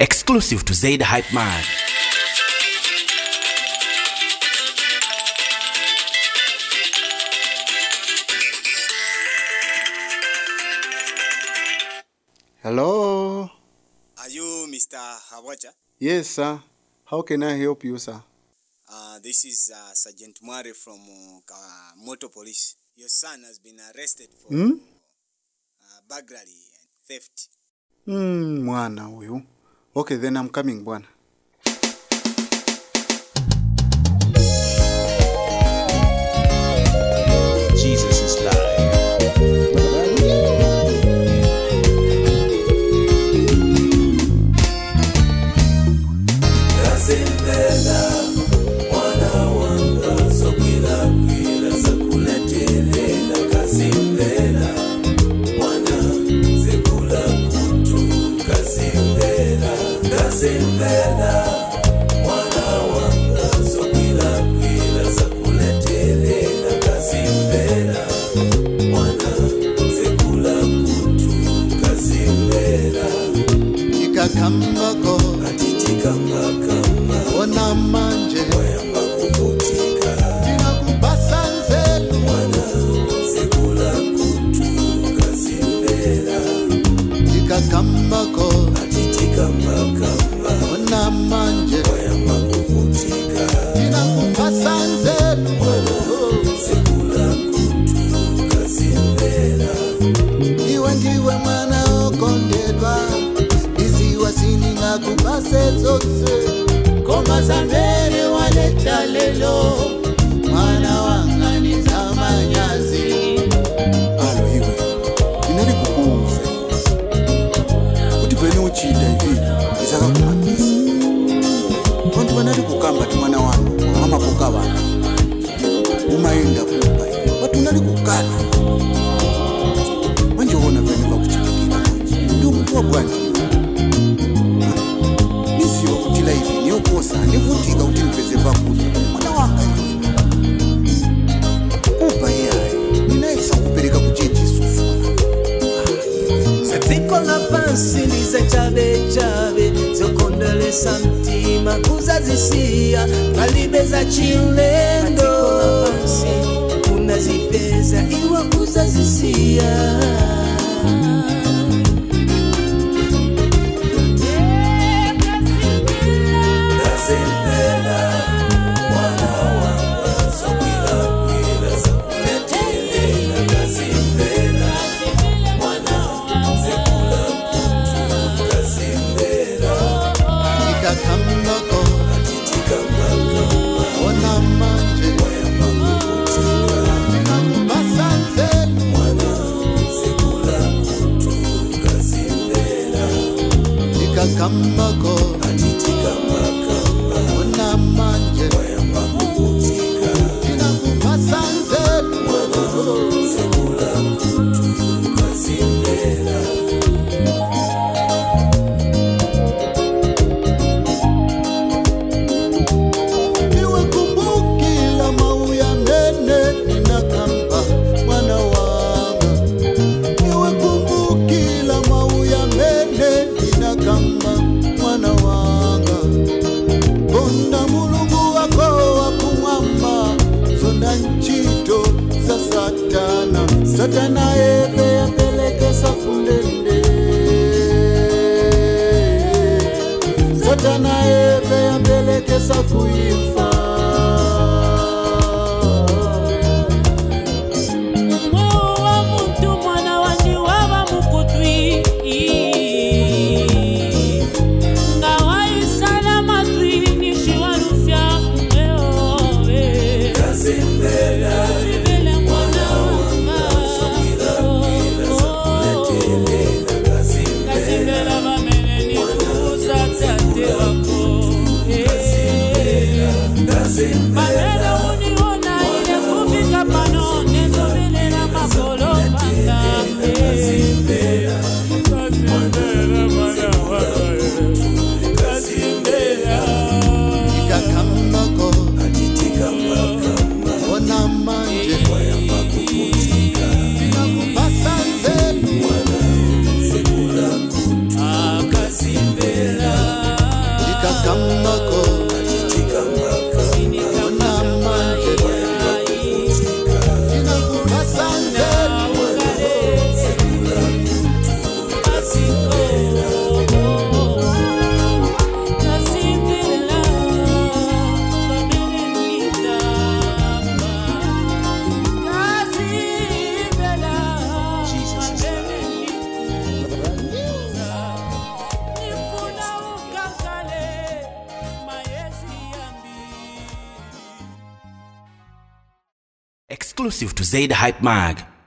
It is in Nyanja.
Exclusive to Zaid Hype Man. Hello? Are you Mr. Hawacha? Yes, sir. How can I help you, sir? This is Sergeant Mware from Motor Police. Your son has been arrested for burglary and theft. Mwana huyu. Okay, then I'm coming, bwana. Jesus is live. Kambako atitika makamba ona manje wayamba kuvutika ninakupasa nzelu mwana sekula kutu kazimbera kambako atitika makamba ona manje wayamba kuvutika ninakupasa nzelu mwana sekula kutu kazimbera iwe ndiwe mwana okondedwa Sininga kupase zose Koma zamere waleta lelo Mwana wangani za manyazi Alo hiwe Inari kukuuze Kuti vene uchida hivi Izaka kumapisa Konti wanari kukamba tu mwana wano Mama kukawa Umaenda kupa Watu unari kukana Manje uona vene wakuchikikina Ndio mtu wa bwani nivutika kuti nipeze pakuti mwana wanga upa yaye ninaisa kupereka kuchechi sufuna Satiko la pansi liza chabe zokondolesa mtima kuzazisia malibeza chilendo Satiko la pansi unazipeza iwa kuzazisia Kambako atitika makamba ona manje wayamba kuvutika ninakupasa nzelu mwana sekula kutu kazimbera kambako atitika makamba ona manje wayamba kuvutika ninakupasa nzelu mwana sekula kutu kazimbera Satana eve yapelekesa fundende Satana eve yapelekesa kuifa Mwa mtu mwana wandi waba mukutwi Ngawa isala matwi nishi warufya mwewe Kazimbela kamako ona manje inakubasanze Exclusive to Zaid Hype Mag.